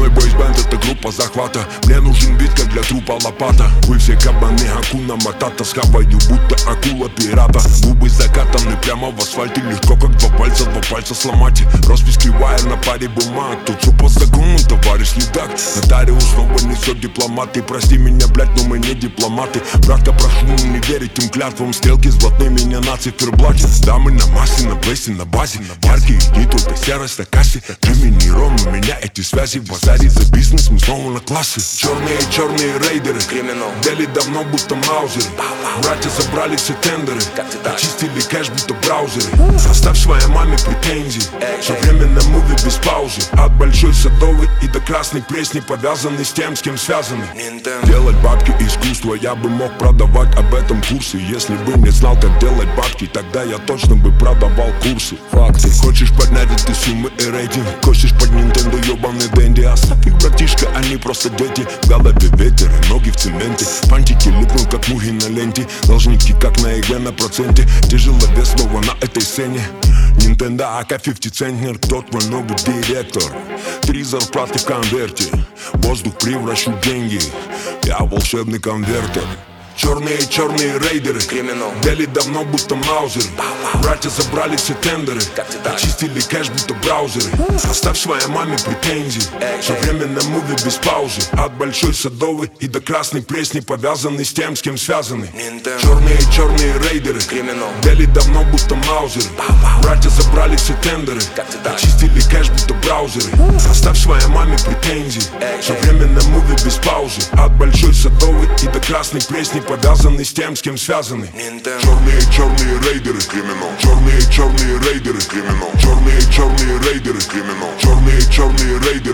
мной бойсбенд, это группа захвата. Мне нужен бит, как для трупа лопата. Вы все кабаны, Акуна Матата. Схаваю, будто акула пирата. Губы закатаны прямо в асфальте. Легко, как два пальца сломать. Роспись кривая на паре бумаг. Тут все по закону, товарищ следак. Нотариус снова несет дипломат. И прости меня, блять, но мы не дипломаты. Братка, прошу не верить им клятвам. Стрелки с блатными, не на циферблате. Дамы на массе, на плейсе, на базе. Яркие дни, только серость на кассе. Джимми, Ром, у меня эти связи. Базарить за бизнес, мы снова на классы. Черные рейдеры, криминал. Дели давно, будто маузеры. Братья забрали все тендеры. Очистили кэш, будто браузеры. Оставь своей маме претензии. Все время на муви без паузы. От Большой Садовой и до Красной Пресни. Повязаны с тем, с кем связаны. Делать бабки искусство. Я бы мог продавать об этом курсы. Если бы не знал, как делать бабки, тогда я точно бы продавал курсы. Факты. Хочешь поднять эти суммы и рейтинг? Косишь под Nintendo, ёбаный Дэнди. Оставь их, братишка, они просто дети. В голове ветер, ноги в цементе. Пантики липнут, как мухи на ленте. Должники, как на ЕГЭ на проценте. Тяжеловес снова на этой сцене. Nintendo, АК 50 центнер. Кто твой новый директор? 3 зарплаты в конверте. Воздух превращу в деньги. Я волшебный конвертер. Черные рейдеры, криминал. Дели давно, будто маузеры. Братья забрали все тендеры. Очистили кэш, будто браузеры. Оставь своей маме претензии. Все время на муви без паузы. От Большой Садовой и до Красной Пресни. Повязаны с тем, с кем связаны. Черные рейдеры, криминал. Дели давно, будто маузеры. Братья забрали все тендеры. Очистили кэш, будто браузеры. Оставь своей маме претензии. Все время на муви без паузы. От Большой Садовой и до Красной Пресни. Повязаны с тем, с кем связаны. Черные рейдеры, криминал. Черные рейдеры, криминал. Черные рейдеры, криминал. Черные рейдеры.